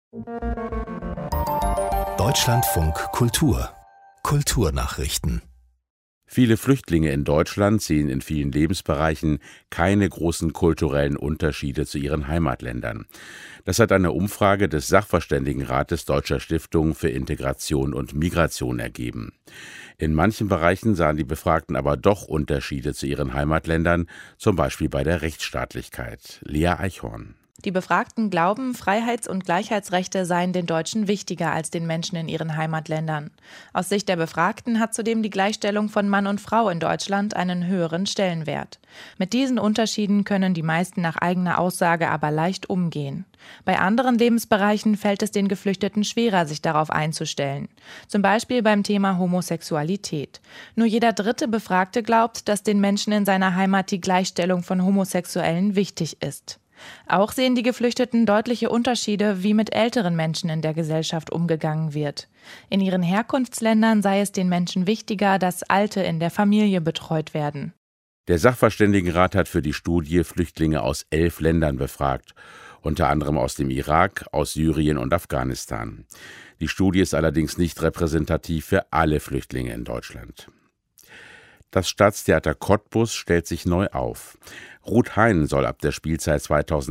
Deutschlandfunk Kultur Kulturnachrichten. Viele Flüchtlinge in Deutschland sehen in vielen Lebensbereichen keine großen kulturellen Unterschiede zu ihren Heimatländern. Das hat eine Umfrage des Sachverständigenrates Deutscher Stiftung für Integration und Migration ergeben. In manchen Bereichen sahen die Befragten aber doch Unterschiede zu ihren Heimatländern, zum Beispiel bei der Rechtsstaatlichkeit. Lea Eichhorn. Die Befragten glauben, Freiheits- und Gleichheitsrechte seien den Deutschen wichtiger als den Menschen in ihren Heimatländern. Aus Sicht der Befragten hat zudem die Gleichstellung von Mann und Frau in Deutschland einen höheren Stellenwert. Mit diesen Unterschieden können die meisten nach eigener Aussage aber leicht umgehen. Bei anderen Lebensbereichen fällt es den Geflüchteten schwerer, sich darauf einzustellen. Zum Beispiel beim Thema Homosexualität. Nur jeder dritte Befragte glaubt, dass den Menschen in seiner Heimat die Gleichstellung von Homosexuellen wichtig ist. Auch sehen die Geflüchteten deutliche Unterschiede, wie mit älteren Menschen in der Gesellschaft umgegangen wird. In ihren Herkunftsländern sei es den Menschen wichtiger, dass Alte in der Familie betreut werden. Der Sachverständigenrat hat für die Studie Flüchtlinge aus 11 Ländern befragt, unter anderem aus dem Irak, aus Syrien und Afghanistan. Die Studie ist allerdings nicht repräsentativ für alle Flüchtlinge in Deutschland. Das Staatstheater Cottbus stellt sich neu auf. Ruth Hein soll ab der Spielzeit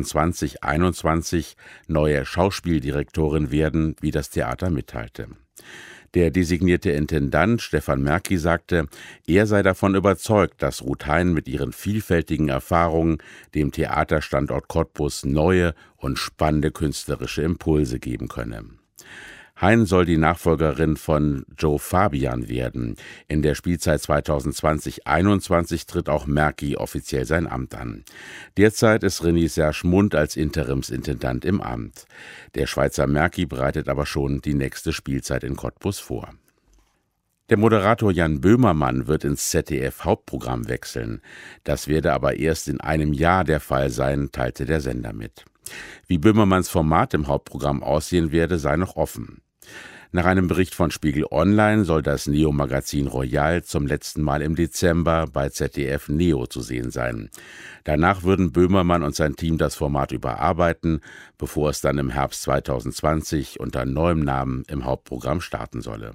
2020/21 neue Schauspieldirektorin werden, wie das Theater mitteilte. Der designierte Intendant Stefan Merki sagte, er sei davon überzeugt, dass Ruth Hein mit ihren vielfältigen Erfahrungen dem Theaterstandort Cottbus neue und spannende künstlerische Impulse geben könne. Hein soll die Nachfolgerin von Joe Fabian werden. In der Spielzeit 2020/21 tritt auch Merki offiziell sein Amt an. Derzeit ist René Serge Mund als Interimsintendant im Amt. Der Schweizer Merki bereitet aber schon die nächste Spielzeit in Cottbus vor. Der Moderator Jan Böhmermann wird ins ZDF-Hauptprogramm wechseln. Das werde aber erst in einem Jahr der Fall sein, teilte der Sender mit. Wie Böhmermanns Format im Hauptprogramm aussehen werde, sei noch offen. Nach einem Bericht von Spiegel Online soll das Neo-Magazin Royal zum letzten Mal im Dezember bei ZDF Neo zu sehen sein. Danach würden Böhmermann und sein Team das Format überarbeiten, bevor es dann im Herbst 2020 unter neuem Namen im Hauptprogramm starten solle.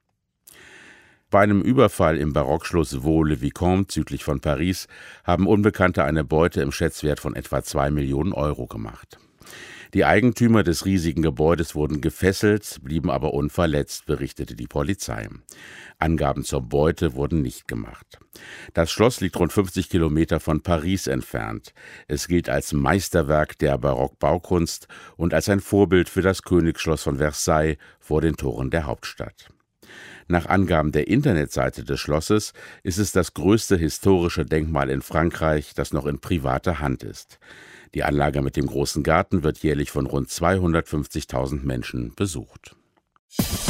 Bei einem Überfall im Barockschloss Vaux-le-Vicomte südlich von Paris haben Unbekannte eine Beute im Schätzwert von etwa 2 Millionen Euro gemacht. Die Eigentümer des riesigen Gebäudes wurden gefesselt, blieben aber unverletzt, berichtete die Polizei. Angaben zur Beute wurden nicht gemacht. Das Schloss liegt rund 50 Kilometer von Paris entfernt. Es gilt als Meisterwerk der Barockbaukunst und als ein Vorbild für das Königsschloss von Versailles vor den Toren der Hauptstadt. Nach Angaben der Internetseite des Schlosses ist es das größte historische Denkmal in Frankreich, das noch in privater Hand ist. Die Anlage mit dem großen Garten wird jährlich von rund 250.000 Menschen besucht.